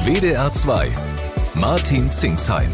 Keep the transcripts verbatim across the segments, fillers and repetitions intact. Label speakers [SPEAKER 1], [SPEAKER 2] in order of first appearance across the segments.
[SPEAKER 1] W D R zwei. Martin Zingsheim.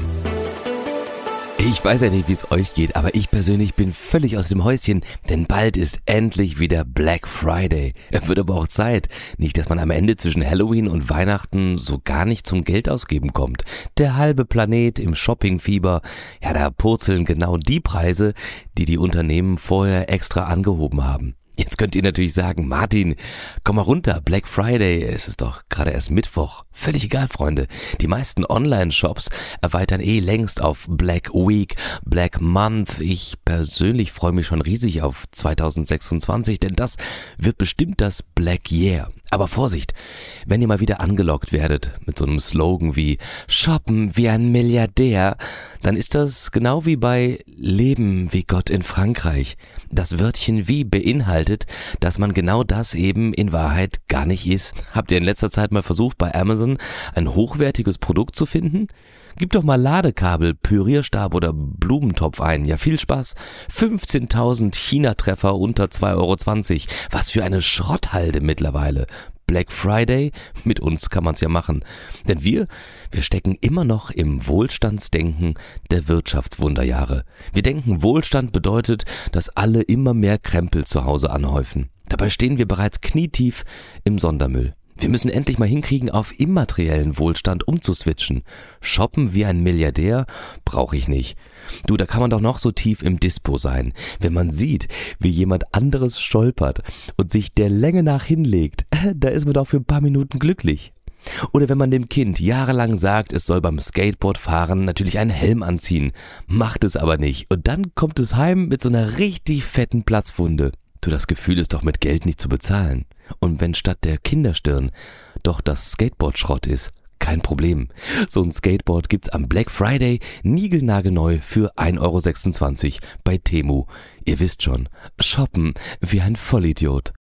[SPEAKER 2] Ich weiß ja nicht, wie es euch geht, aber ich persönlich bin völlig aus dem Häuschen, denn bald ist endlich wieder Black Friday. Es wird aber auch Zeit. Nicht, dass man am Ende zwischen Halloween und Weihnachten so gar nicht zum Geld ausgeben kommt. Der halbe Planet im Shoppingfieber, ja, da purzeln genau die Preise, die die Unternehmen vorher extra angehoben haben. Jetzt könnt ihr natürlich sagen, Martin, komm mal runter, Black Friday, es ist doch gerade erst Mittwoch. Völlig egal, Freunde. Die meisten Online-Shops erweitern eh längst auf Black Week, Black Month. Ich persönlich freue mich schon riesig auf zwanzig sechsundzwanzig, denn das wird bestimmt das Black Year. Aber Vorsicht, wenn ihr mal wieder angelockt werdet mit so einem Slogan wie Shoppen wie ein Milliardär, dann ist das genau wie bei Leben wie Gott in Frankreich. Das Wörtchen wie beinhaltet, dass man genau das eben in Wahrheit gar nicht ist. Habt ihr in letzter Zeit mal versucht, bei Amazon ein hochwertiges Produkt zu finden? Gib doch mal Ladekabel, Pürierstab oder Blumentopf ein. Ja, viel Spaß. fünfzehntausend China-Treffer unter zwei Euro zwanzig. Was für eine Schrotthalde mittlerweile. Black Friday? Mit uns kann man's ja machen. Denn wir, wir stecken immer noch im Wohlstandsdenken der Wirtschaftswunderjahre. Wir denken, Wohlstand bedeutet, dass alle immer mehr Krempel zu Hause anhäufen. Dabei stehen wir bereits knietief im Sondermüll. Wir müssen endlich mal hinkriegen, auf immateriellen Wohlstand umzuswitchen. Shoppen wie ein Milliardär brauche ich nicht. Du, da kann man doch noch so tief im Dispo sein. Wenn man sieht, wie jemand anderes stolpert und sich der Länge nach hinlegt, da ist man doch für ein paar Minuten glücklich. Oder wenn man dem Kind jahrelang sagt, es soll beim Skateboardfahren natürlich einen Helm anziehen, macht es aber nicht. Und dann kommt es heim mit so einer richtig fetten Platzwunde. Du, das Gefühl ist doch mit Geld nicht zu bezahlen. Und wenn statt der Kinderstirn doch das Skateboard Schrott ist, kein Problem. So ein Skateboard gibt's am Black Friday niegelnagelneu für ein Euro sechsundzwanzig bei Temu. Ihr wisst schon, shoppen wie ein Vollidiot.